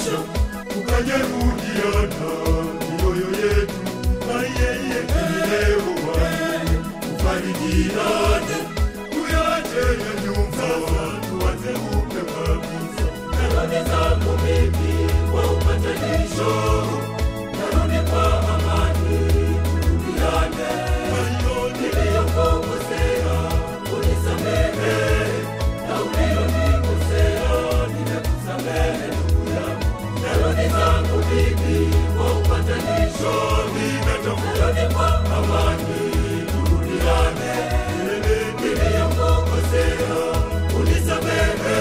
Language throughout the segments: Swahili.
kututenganisha, tukajeruhiana mioyo yetu, na yeye leo wake tufarijiane, tuyache ya nyumba, tuanze upya kabisa. Narudi zangu mimi kwa upatanisho, narudi kwa amani, turudiane. Niliyokukosea unisamehe, na uliyonikosea nimekusamehe ndugu yangu. Narudi zangu mimi kwa upatanisho, narudi kwa amani, turudiane. Niliyokukosea unisamehe,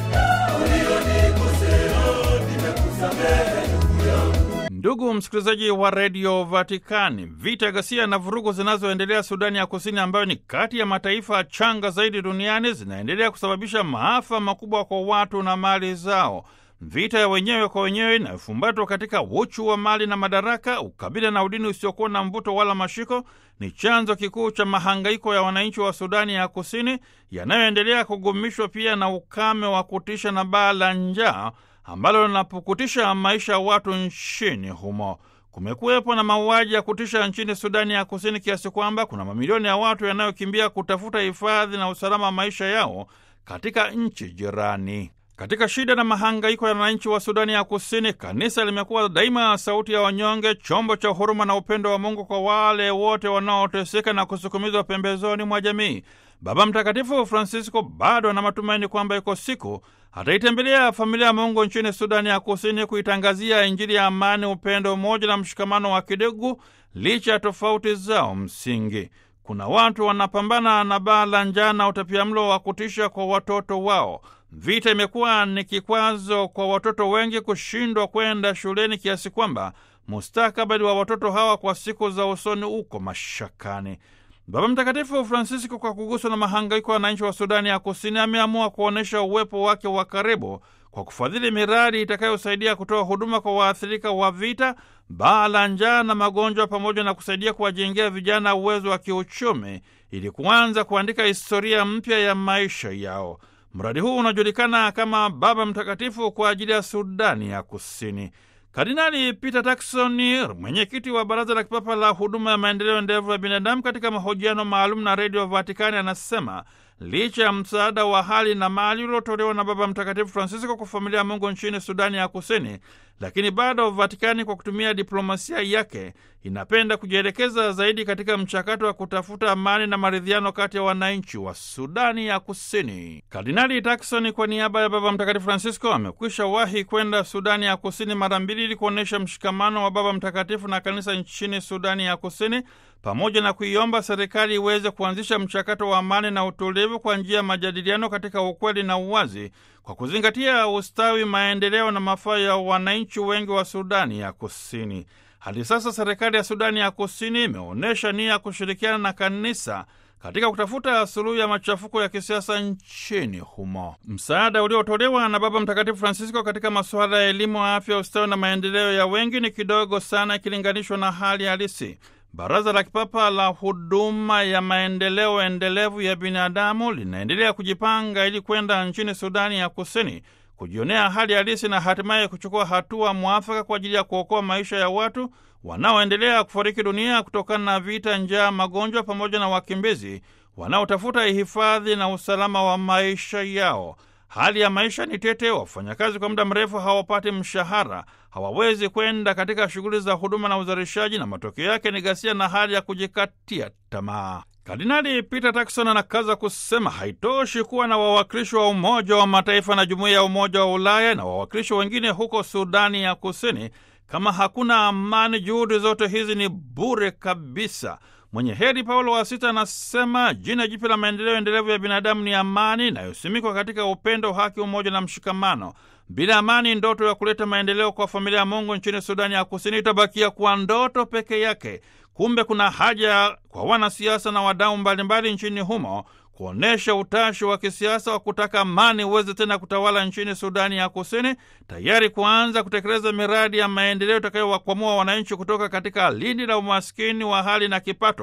uliyonikosea nimekusamehe ndugu yangu. Ndugu msikilizaji wa Radio Vatikani, vita, ghasia na vurugu zinazoendelea Sudani ya Kusini, ambayo ni kati ya mataifa changa zaidi duniani, zinaendelea kusababisha maafa makubwa kwa watu na mali zao. Vita ya wenyewe kwa wenyewe inayofumbatwa katika uchu wa mali na madaraka, ukabila na udini usiokuwa na mvuto wala mashiko, ni chanzo kikuu cha mahangaiko ya wananchi wa Sudani ya Kusini, yanayoendelea kugumishwa pia na ukame wa kutisha na baa la njaa ambalo linapukutisha maisha ya watu nchini humo. Kumekuwepo na mauaji ya kutisha nchini Sudani ya Kusini kiasi kwamba kuna mamilioni ya watu yanayokimbia kutafuta hifadhi na usalama wa maisha yao katika nchi jirani. Katika shida na mahangaiko ya wananchi wa Sudani ya Kusini, kanisa limekuwa daima sauti ya wanyonge, chombo cha huruma na upendo wa Mungu kwa wale wote wanaoteseka na kusukumizwa pembezoni mwa jamii. Baba Mtakatifu Francisco bado ana matumaini kwamba iko siku ataitembelea familia ya Mungu nchini Sudani ya Kusini, kuitangazia Injili ya amani, upendo, umoja na mshikamano wa kidugu licha ya tofauti zao msingi. Kuna watu wanapambana na baa la njaa na utapiamlo wa kutisha kwa watoto wao. Vita imekuwa ni kikwazo kwa watoto wengi kushindwa kwenda shuleni kiasi kwamba mustakabali wa watoto hawa kwa siku za usoni uko mashakani. Baba Mtakatifu Francisco, kwa kuguswa na mahangaiko ya wananchi wa Sudani ya Kusini, ameamua kuonyesha uwepo wake wa karibu kwa kufadhili miradi itakayosaidia kutoa huduma kwa waathirika wa vita, baa la njaa na magonjwa, pamoja na kusaidia kuwajengea vijana uwezo wa kiuchumi ili kuanza kuandika historia mpya ya maisha yao. Mradi huu unajulikana kama Baba Mtakatifu kwa ajili ya Sudani ya Kusini. Kardinali Peter Turkson, mwenyekiti wa Baraza la Kipapa la Huduma ya Maendeleo Endelevu ya Binadamu, katika mahojiano maalum na Radio Vatikani anasema licha ya msaada wa hali na mali uliotolewa na Baba Mtakatifu Francisco kwa familia ya Mungu nchini Sudani ya Kusini, lakini bado Vatikani kwa kutumia diplomasia yake inapenda kujielekeza zaidi katika mchakato wa kutafuta amani na maridhiano kati ya wananchi wa Sudani ya Kusini. Kardinali Turkson kwa niaba ya Baba Mtakatifu Francisco amekwisha wahi kwenda Sudani ya Kusini mara mbili ili kuonyesha mshikamano wa Baba Mtakatifu na kanisa nchini Sudani ya Kusini, pamoja na kuiomba serikali iweze kuanzisha mchakato wa amani na utulivu kwa njia ya majadiliano katika ukweli na uwazi, kwa kuzingatia ustawi, maendeleo na mafaa ya wananchi wengi wa Sudani ya Kusini. Hadi sasa serikali ya Sudani ya Kusini imeonyesha nia ya kushirikiana na kanisa katika kutafuta suluhu ya machafuko ya kisiasa nchini humo. Msaada uliotolewa na Baba Mtakatifu Francisco katika masuala ya elimu, afya, ustawi na maendeleo ya wengi ni kidogo sana ikilinganishwa na hali halisi. Baraza la Kipapa la Huduma ya Maendeleo Endelevu ya Binadamu linaendelea kujipanga ili kwenda nchini Sudani ya Kusini kujionea hali halisi na hatimaye kuchukua hatua mwafaka kwa ajili ya kuokoa maisha ya watu wanaoendelea kufariki dunia kutokana na vita, njaa, magonjwa, pamoja na wakimbizi wanaotafuta hifadhi na usalama wa maisha yao. Hali ya maisha ni tete, wafanyakazi kwa muda mrefu hawapati mshahara, hawawezi kwenda katika shughuli za huduma na uzalishaji, na matokeo yake ni ghasia na hali ya kujikatia tamaa. Kardinali Peter Turkson anakaza kusema haitoshi kuwa na wawakilishi wa Umoja wa Mataifa na Jumuiya ya Umoja wa Ulaya na wawakilishi wengine huko Sudani ya Kusini kama hakuna amani. Juhudi zote hizi ni bure kabisa. Mwenye heri Paulo wa Sita anasema jina jipya la maendeleo endelevu ya binadamu ni amani inayosimikwa katika upendo, haki, umoja na mshikamano. Bila amani, ndoto ya kuleta maendeleo kwa familia ya Mungu nchini Sudani ya Kusini itabakia kuwa ndoto peke yake. Kumbe kuna haja kwa wanasiasa na wadau mbalimbali nchini humo kuonesha utashi wa kisiasa wa kutaka amani uweze tena kutawala nchini Sudani ya Kusini, tayari kuanza kutekeleza miradi ya maendeleo itakayowakwamua wananchi kutoka katika lindi la umaskini wa hali na kipato,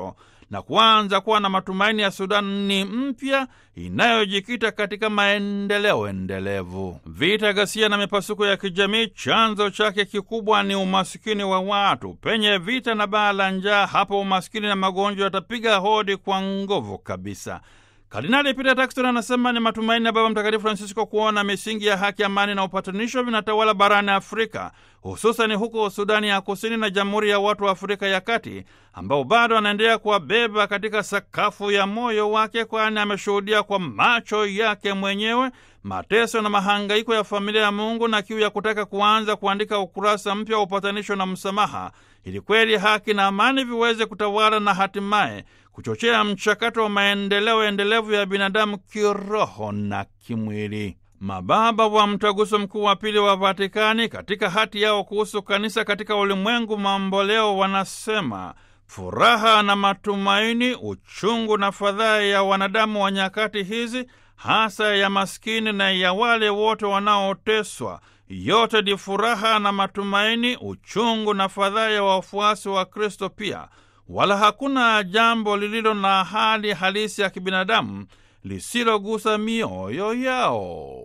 na kuanza kuwa na matumaini ya Sudani mpya inayojikita katika maendeleo endelevu. Vita, ghasia na mipasuko ya kijamii, chanzo chake kikubwa ni umasikini wa watu. Penye vita na baa la njaa, hapo umasikini na magonjwa yatapiga hodi kwa nguvu kabisa. Kardinali Peter Turkson anasema ni matumaini ya Baba Mtakatifu Francisco kuona misingi ya haki, amani na upatanisho vinatawala barani Afrika, hususani huko Sudani ya Kusini na Jamhuri ya Watu wa Afrika ya Kati, ambao bado anaendelea kuwabeba katika sakafu ya moyo wake, kwani ameshuhudia kwa macho yake mwenyewe mateso na mahangaiko ya familia ya Mungu na kiu ya kutaka kuanza kuandika ukurasa mpya wa upatanisho na msamaha, ili kweli haki na amani viweze kutawala na hatimaye kuchochea mchakato wa maendeleo endelevu ya binadamu kiroho na kimwili. Mababa wa Mtaguso Mkuu wa Pili wa Vatikani katika hati yao kuhusu kanisa katika ulimwengu mamboleo wanasema: furaha na matumaini, uchungu na fadhaa ya wanadamu wa nyakati hizi, hasa ya maskini na ya wale wote wanaoteswa, yote ni furaha na matumaini, uchungu na fadhaa ya wafuasi wa Kristo pia. Wala hakuna jambo lililo na hali halisi ya kibinadamu lisilogusa mioyo yao.